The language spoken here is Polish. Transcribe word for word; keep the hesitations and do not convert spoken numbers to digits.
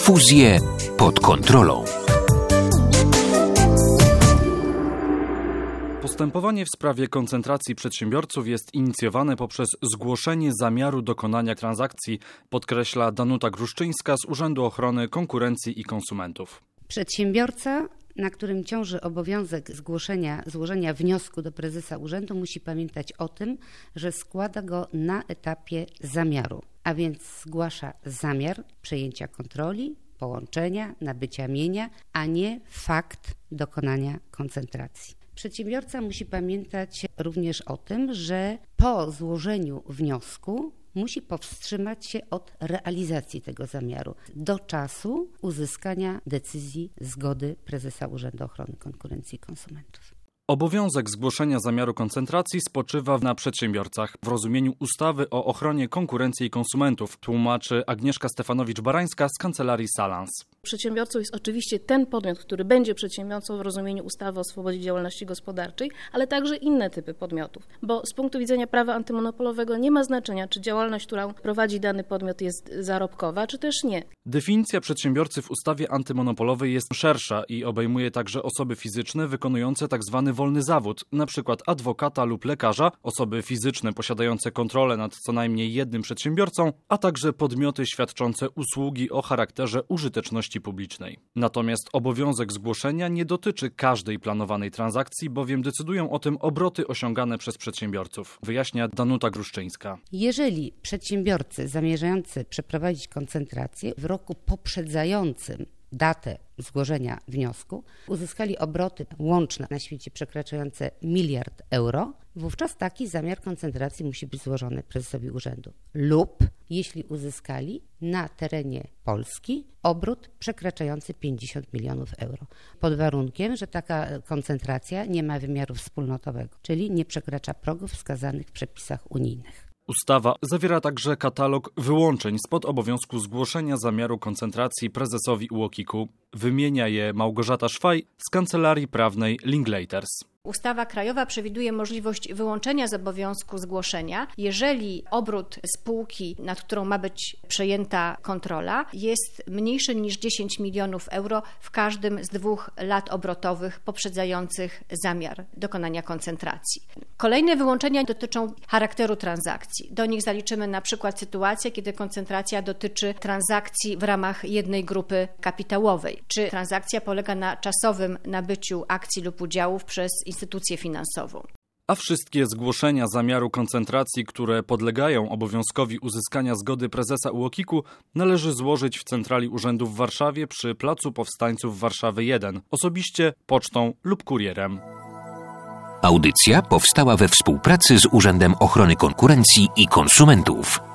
Fuzje pod kontrolą. Postępowanie w sprawie koncentracji przedsiębiorców jest inicjowane poprzez zgłoszenie zamiaru dokonania transakcji, podkreśla Danuta Gruszczyńska z Urzędu Ochrony Konkurencji i Konsumentów. Przedsiębiorca, na którym ciąży obowiązek zgłoszenia, złożenia wniosku do prezesa urzędu, musi pamiętać o tym, że składa go na etapie zamiaru, a więc zgłasza zamiar przejęcia kontroli, połączenia, nabycia mienia, a nie fakt dokonania koncentracji. Przedsiębiorca musi pamiętać również o tym, że po złożeniu wniosku musi powstrzymać się od realizacji tego zamiaru do czasu uzyskania decyzji zgody prezesa Urzędu Ochrony Konkurencji i Konsumentów. Obowiązek zgłoszenia zamiaru koncentracji spoczywa na przedsiębiorcach w rozumieniu ustawy o ochronie konkurencji i konsumentów, tłumaczy Agnieszka Stefanowicz-Barańska z kancelarii Salans. Przedsiębiorcą jest oczywiście ten podmiot, który będzie przedsiębiorcą w rozumieniu ustawy o swobodzie działalności gospodarczej, ale także inne typy podmiotów, bo z punktu widzenia prawa antymonopolowego nie ma znaczenia, czy działalność, którą prowadzi dany podmiot, jest zarobkowa, czy też nie. Definicja przedsiębiorcy w ustawie antymonopolowej jest szersza i obejmuje także osoby fizyczne wykonujące tzw. wolny zawód, np. adwokata lub lekarza, osoby fizyczne posiadające kontrolę nad co najmniej jednym przedsiębiorcą, a także podmioty świadczące usługi o charakterze użyteczności publicznej. Natomiast obowiązek zgłoszenia nie dotyczy każdej planowanej transakcji, bowiem decydują o tym obroty osiągane przez przedsiębiorców, wyjaśnia Danuta Gruszczyńska. Jeżeli przedsiębiorcy zamierzający przeprowadzić koncentrację w roku poprzedzającym datę złożenia wniosku uzyskali obroty łączne na świecie przekraczające miliard euro, wówczas taki zamiar koncentracji musi być złożony prezesowi urzędu. Lub jeśli uzyskali na terenie Polski obrót przekraczający pięćdziesiąt milionów euro. Pod warunkiem, że taka koncentracja nie ma wymiaru wspólnotowego, czyli nie przekracza progów wskazanych w przepisach unijnych. Ustawa zawiera także katalog wyłączeń spod obowiązku zgłoszenia zamiaru koncentracji prezesowi U O K I K-u. Wymienia je Małgorzata Szwaj z Kancelarii Prawnej Linklaters. Ustawa krajowa przewiduje możliwość wyłączenia z obowiązku zgłoszenia, jeżeli obrót spółki, nad którą ma być przejęta kontrola, jest mniejszy niż dziesięć milionów euro w każdym z dwóch lat obrotowych poprzedzających zamiar dokonania koncentracji. Kolejne wyłączenia dotyczą charakteru transakcji. Do nich zaliczymy na przykład sytuację, kiedy koncentracja dotyczy transakcji w ramach jednej grupy kapitałowej, czy transakcja polega na czasowym nabyciu akcji lub udziałów przez instytucję finansową. A wszystkie zgłoszenia zamiaru koncentracji, które podlegają obowiązkowi uzyskania zgody prezesa U O K I K-u, należy złożyć w centrali urzędu w Warszawie przy Placu Powstańców Warszawy jeden, osobiście, pocztą lub kurierem. Audycja powstała we współpracy z Urzędem Ochrony Konkurencji i Konsumentów.